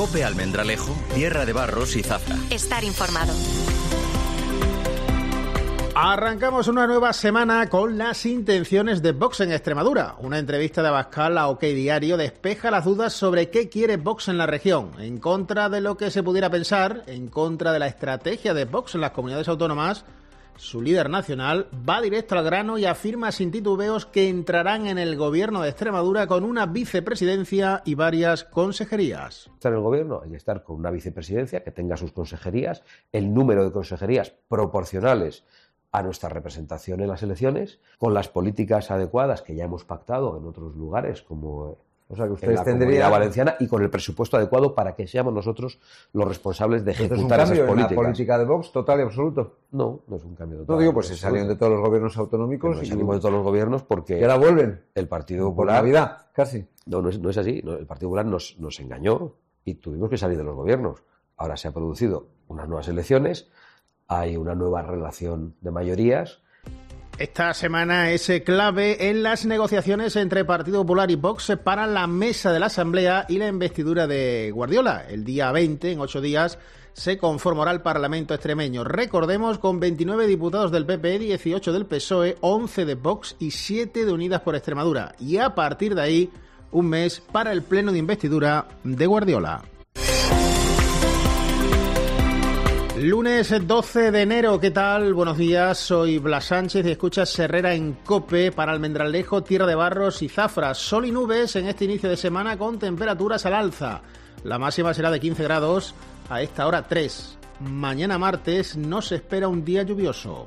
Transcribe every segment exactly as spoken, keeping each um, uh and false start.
COPE Almendralejo, Tierra de Barros y Zafra. Estar informado. Arrancamos una nueva semana con las intenciones de Vox en Extremadura. Una entrevista de Abascal a OK Diario despeja las dudas sobre qué quiere Vox en la región. En contra de lo que se pudiera pensar, en contra de la estrategia de Vox en las comunidades autónomas, su líder nacional va directo al grano y afirma sin titubeos que entrarán en el gobierno de Extremadura con una vicepresidencia y varias consejerías. Estar en el gobierno hay que estar con una vicepresidencia que tenga sus consejerías, el número de consejerías proporcionales a nuestra representación en las elecciones, con las políticas adecuadas que ya hemos pactado en otros lugares, como o sea que en la tendrían... Comunidad Valenciana, y con el presupuesto adecuado para que seamos nosotros los responsables de ejecutar esas políticas. ¿Es un cambio en la política de Vox total y absoluto? No, no es un cambio total. No digo, pues se salieron de todos los gobiernos autonómicos. Y salimos de todos los gobiernos porque... ¿Y ahora vuelven? El Partido Por Popular... Navidad, casi. No, no es, no es así. No, el Partido Popular nos, nos engañó y tuvimos que salir de los gobiernos. Ahora se han producido unas nuevas elecciones, hay una nueva relación de mayorías. Esta semana es clave en las negociaciones entre Partido Popular y Vox para la mesa de la Asamblea y la investidura de Guardiola. El día veinte, en ocho días, se conformará el Parlamento extremeño. Recordemos, con veintinueve diputados del P P, dieciocho del P S O E, once de Vox y siete de Unidas por Extremadura. Y a partir de ahí, un mes para el pleno de investidura de Guardiola. Lunes doce de enero, ¿qué tal? Buenos días, soy Blas Sánchez y escuchas Herrera en COPE para Almendralejo, Tierra de Barros y Zafra. Sol y nubes en este inicio de semana con temperaturas al alza. La máxima será de quince grados, a esta hora tres. Mañana martes no se espera un día lluvioso.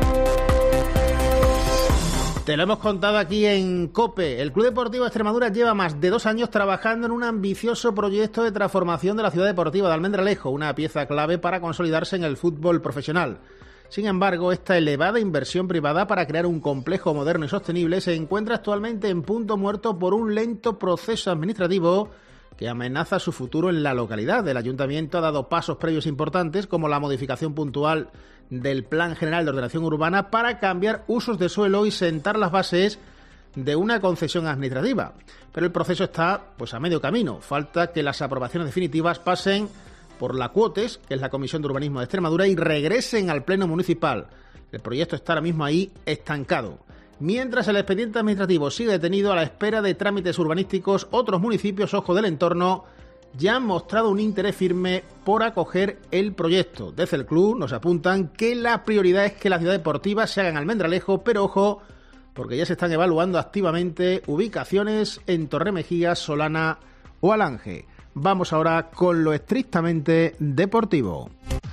Te lo hemos contado aquí en COPE. El Club Deportivo Extremadura lleva más de dos años trabajando en un ambicioso proyecto de transformación de la ciudad deportiva de Almendralejo, una pieza clave para consolidarse en el fútbol profesional. Sin embargo, esta elevada inversión privada para crear un complejo moderno y sostenible se encuentra actualmente en punto muerto por un lento proceso administrativo que amenaza su futuro en la localidad. El Ayuntamiento ha dado pasos previos importantes, como la modificación puntual del Plan General de Ordenación Urbana para cambiar usos de suelo y sentar las bases de una concesión administrativa. Pero el proceso está pues a medio camino. Falta que las aprobaciones definitivas pasen por la Quotes, que es la Comisión de Urbanismo de Extremadura, y regresen al Pleno Municipal. El proyecto está ahora mismo ahí estancado. Mientras el expediente administrativo sigue detenido a la espera de trámites urbanísticos, otros municipios, ojo del entorno, ya han mostrado un interés firme por acoger el proyecto. Desde el club nos apuntan que la prioridad es que la ciudad deportiva se haga en Almendralejo, pero ojo, porque ya se están evaluando activamente ubicaciones en Torremejía, Solana o Alange. Vamos ahora con lo estrictamente deportivo.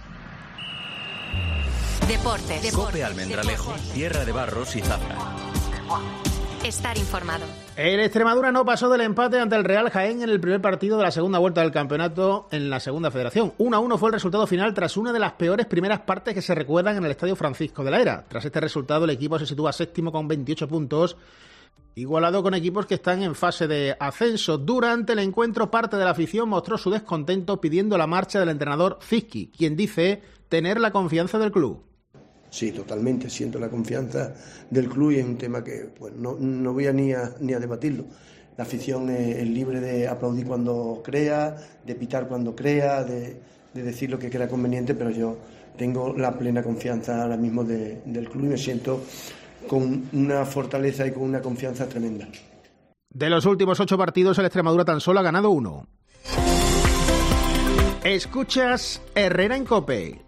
Deportes. COPE Almendralejo, Tierra de Barros y Zafra. Estar informado. El Extremadura no pasó del empate ante el Real Jaén en el primer partido de la segunda vuelta del campeonato en la segunda federación. uno a uno fue el resultado final tras una de las peores primeras partes que se recuerdan en el Estadio Francisco de la Era. Tras este resultado, el equipo se sitúa séptimo con veintiocho puntos, igualado con equipos que están en fase de ascenso. Durante el encuentro, parte de la afición mostró su descontento pidiendo la marcha del entrenador Zizki, quien dice tener la confianza del club. Sí, totalmente, siento la confianza del club y es un tema que pues, no, no voy a ni, a ni a debatirlo. La afición es, es libre de aplaudir cuando crea, de pitar cuando crea, de, de decir lo que crea conveniente, pero yo tengo la plena confianza ahora mismo de, del club y me siento con una fortaleza y con una confianza tremenda. De los últimos ocho partidos, el Extremadura tan solo ha ganado uno. Escuchas Herrera en COPE.